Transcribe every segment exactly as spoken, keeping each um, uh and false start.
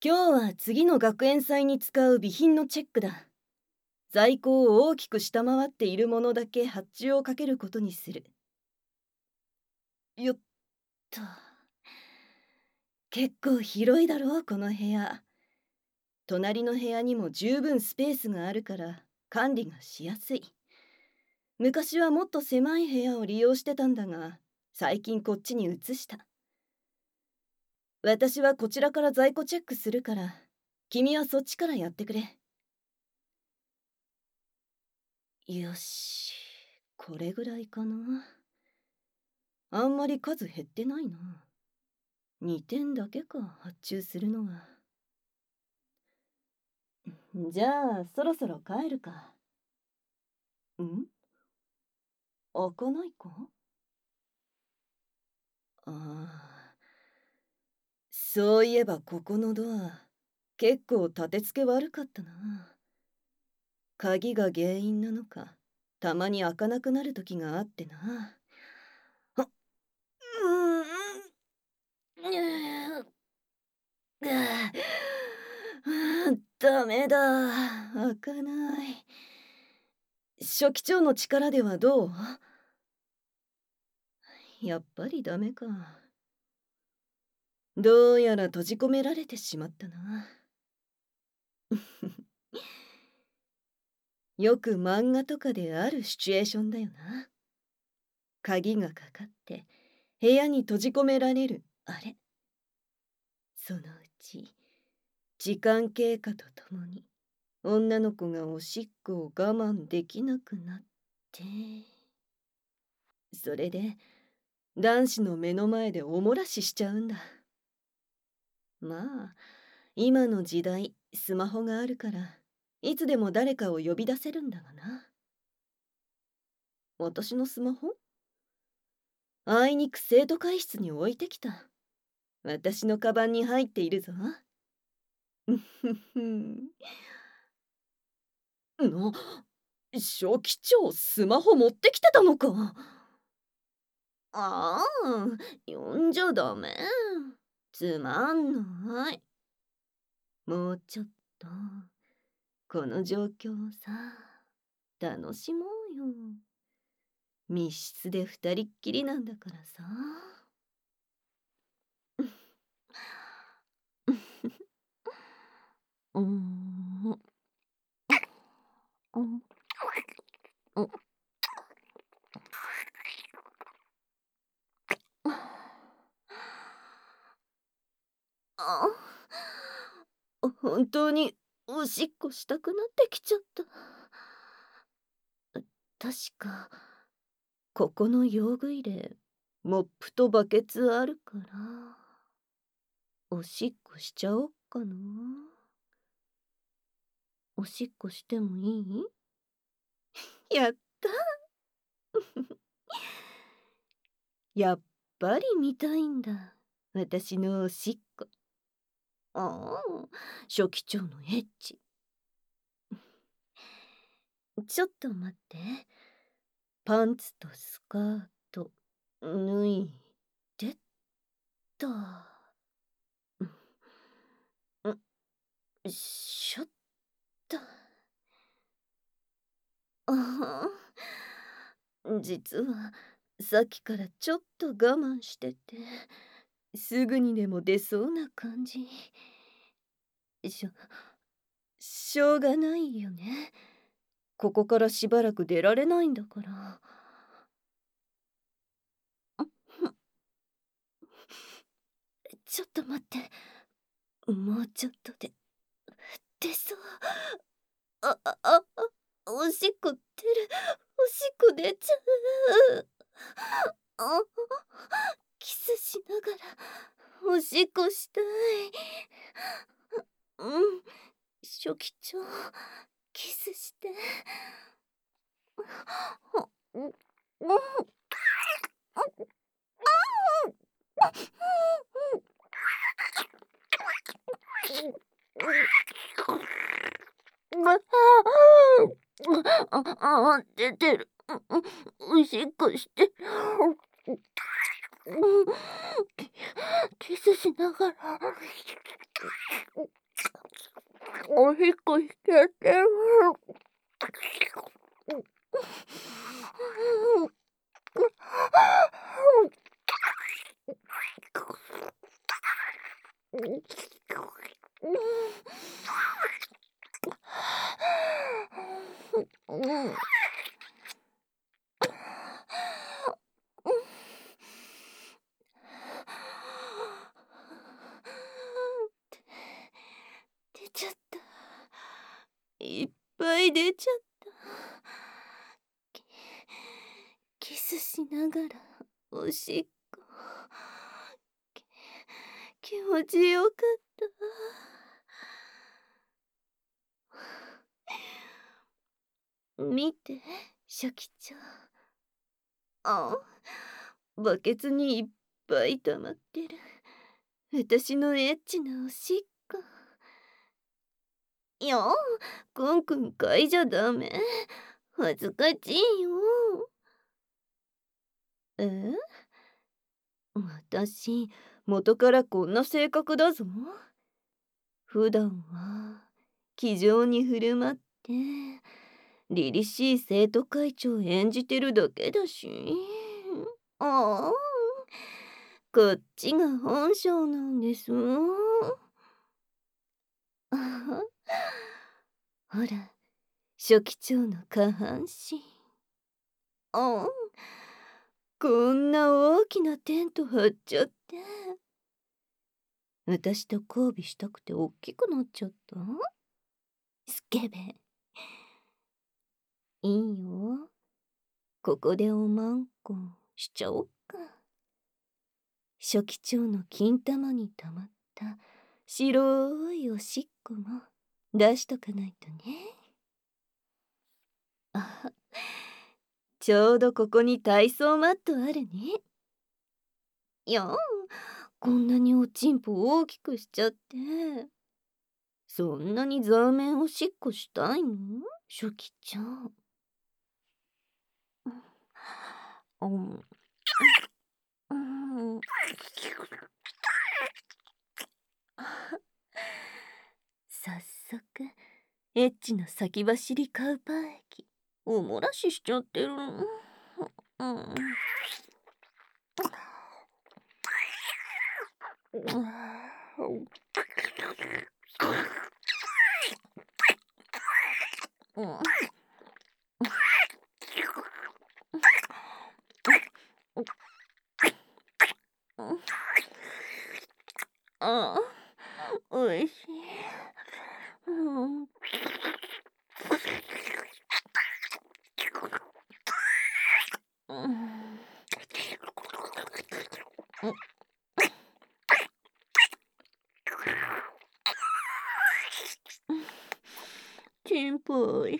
今日は次の学園祭に使う備品のチェックだ。在庫を大きく下回っているものだけ発注をかけることにする。よっと。結構広いだろう、この部屋。隣の部屋にも十分スペースがあるから管理がしやすい。昔はもっと狭い部屋を利用してたんだが、最近こっちに移した。私はこちらから在庫チェックするから、君はそっちからやってくれ。よし、これぐらいかな。あんまり数減ってないな。にてんだけか、発注するのは。じゃあそろそろ帰るか。ん？開かないか？ああ、そういえばここのドア結構立て付け悪かったな。鍵が原因なのか、たまに開かなくなる時があってな。あ、うーん、うーあダメだ、開かない。書記長の力ではどう？やっぱりダメか。どうやら閉じ込められてしまったな。よく漫画とかであるシチュエーションだよな。鍵がかかって部屋に閉じ込められるあれ。そのうち時間経過とともに女の子がおしっこを我慢できなくなって、それで男子の目の前でおもらししちゃうんだ。まあ今の時代スマホがあるからいつでも誰かを呼び出せるんだがな。私のスマホ？あいにく生徒会室に置いてきた。私のカバンに入っているぞ。ふふふん。な、書記長スマホ持ってきてたのか。ああ、呼んじゃダメ。つまんない。もうちょっとこの状況をさ、楽しもうよ。密室で二人っきりなんだからさ。うーん。うん。うん。あ、本当におしっこしたくなってきちゃった。確かここの用具入れモップとバケツあるからおしっこしちゃおっかな。おしっこしてもいい？やった。やっぱり見たいんだ、私のおしっこ。ああ、書記長のエッチ。ちょっと待って。パンツとスカート脱いでっと。んしょっと。ああ、実はさっきからちょっと我慢してて、すぐにでも出そうな感じ。しょ、しょうがないよね。ここからしばらく出られないんだから。ちょっと待って。もうちょっとで出そう。あ、あ、あ、おしっこ出る。おしっこ出ちゃう。あ、キスしながらおしっこしたい。うん、書記長、キスして。うん、うん、ああ、出てる。おしっこして。キスしながらおしっこしちゃってる。出ちゃった。いっぱい出ちゃった。キキスしながらおしっこ。き気持ちよかった。見て、書記長。あ、バケツにいっぱい溜まってる。私のエッチなおしっこ。いや、くんくん嗅いじゃダメ。恥ずかしいよ。え？私、元からこんな性格だぞ。普段は気丈に振る舞って凛々しい生徒会長を演じてるだけだし。ああ、こっちが本性なんです。あはほら、書記長の下半身。ああ、こんな大きなテント張っちゃって。私と交尾したくて大きくなっちゃった？スケベ。いいよ。ここでおまんこしちゃおっか。書記長の金玉にたまった白いおしっこも出しとかないとね。あ、ちょうどここに体操マットあるね。いや、こんなにおちんぽ大きくしちゃって。そんなにザーメンおしっこしたいの？書記長。うん。うん。早速、エッチの先走りカウパー液、おもらししちゃってる。うん。ああ、おいしい。うん。うん。チンポおいしい。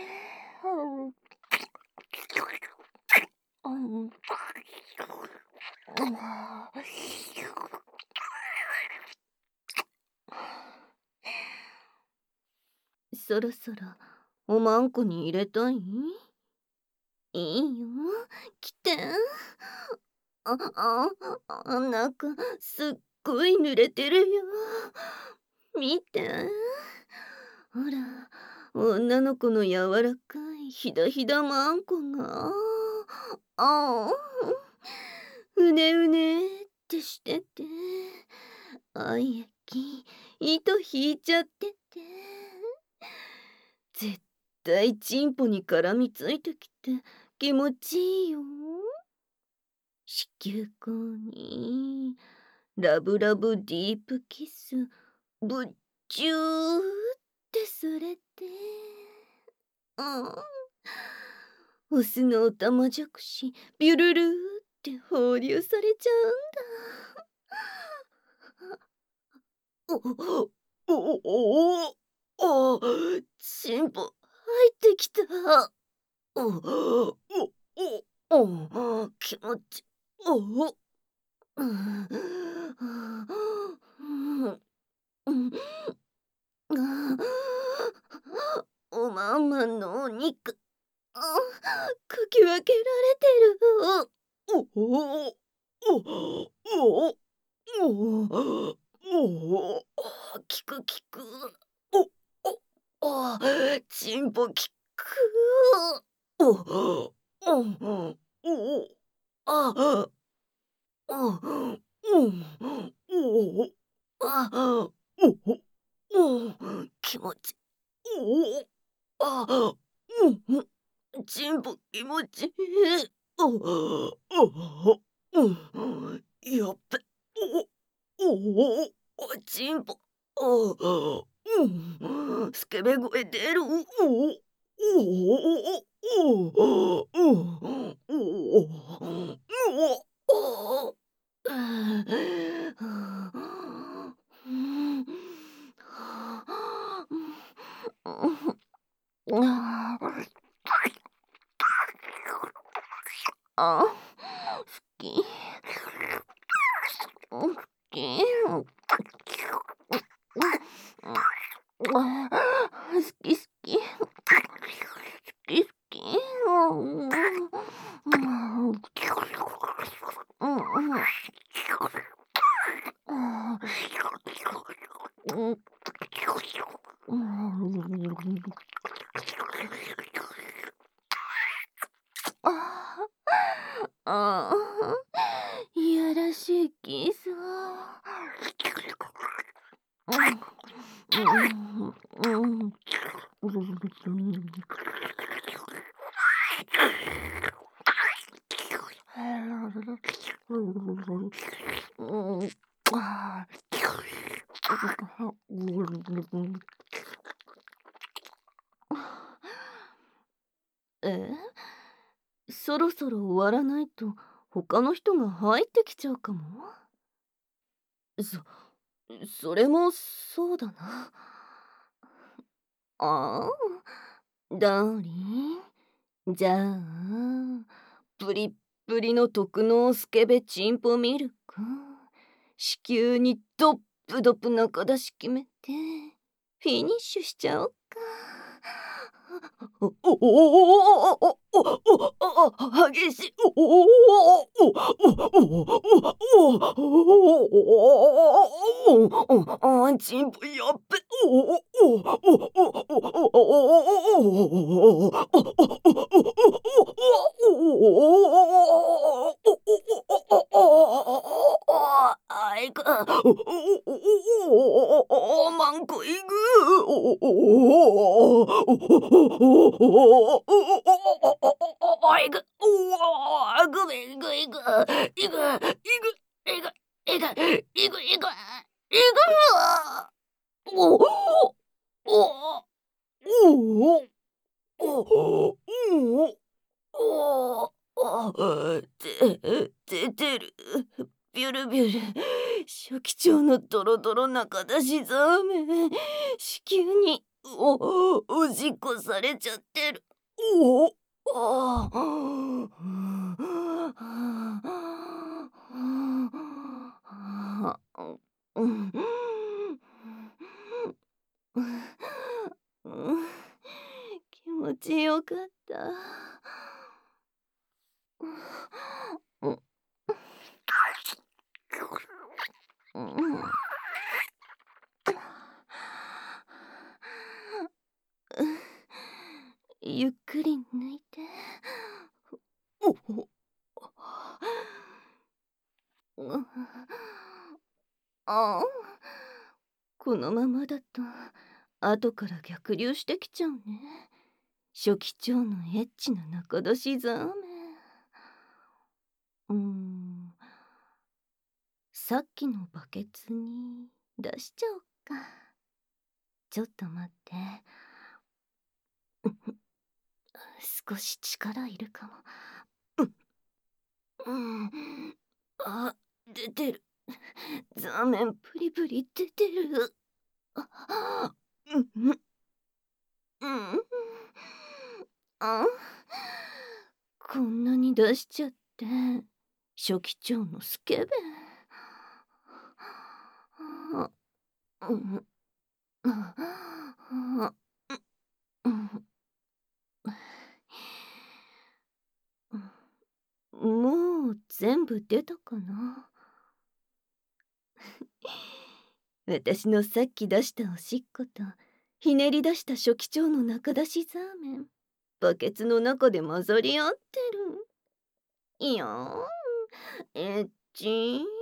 うん。そろそろおまんこに入れたい？いいよ、来て。あ、あ、あ、なんかすっごい濡れてるよ。見て。ほら、女の子の柔らかいひだひだまんこが。ああ、うねうねってしてて。あいやき、糸引いちゃってて。絶対チンポに絡みついてきて気持ちいいよ。子宮口にラブラブディープキスぶっちゅーってされて、うん、オスのおたまじゃくしビュルルーって放流されちゃうんだ。おおおおお、チンポ入ってきた。おおおお、気持ちおお、うん、うん、おまんまんのお肉、あ、かき分けられてる。おおおおおおお、あ、効く効く。おお、あ、チンポ効く。おお、おお、おお、あ、おお、おお、あ、おお、おお、気持ちおお、あ、うんうん、チンポ気持ちいい。おお、おお、うん、やっべ、おお、おお、チンポ、おお、うん、スケベ声出る。おお、おお、おお、うん、おお、おお、うん、あ、好き。好き。好き好き。好き好き。うんうん。ああ、いやらしいキス。え、そろそろ終わらないと他の人が入ってきちゃうかも。そそれもそうだな。ああ、ダーリン、じゃあプリップリの特納スケベチンポミルク、子宮にドップドップ中出し決めてフィニッシュしちゃおうか。おおおおおおおお激しい。おおおおおおチンポやっべ。おおおあいく。おまんこいく。おいく。おぐめいくいく。いくいくいくいくいくいくいくいく。おおおおおおおお、で出てる。ビュルビュル。初期長のドロドロ中出しザーメン。子宮におおしっこされちゃってる。おおああ。うん。気持ちよかった。うん。うん。ゆっくり抜いて。おお。ああ、このままだと後から逆流してきちゃうね。初期長のエッチな中出しザーメン。うーん、さっきのバケツに出しちゃおっか。ちょっと待って。少し力いるかも。うん、うん、あ、出てる。ザーメンプリプリ出てる。あ、うん、うん、うん。あ、こんなに出しちゃって。初期長のスケベ。あ、うん、あ、うん、もう全部出たかな。 私のさっき出したおしっことひねり出した初期長の中出しザーメン、バケツの中で混ざり合ってる。いやーん、エッチー。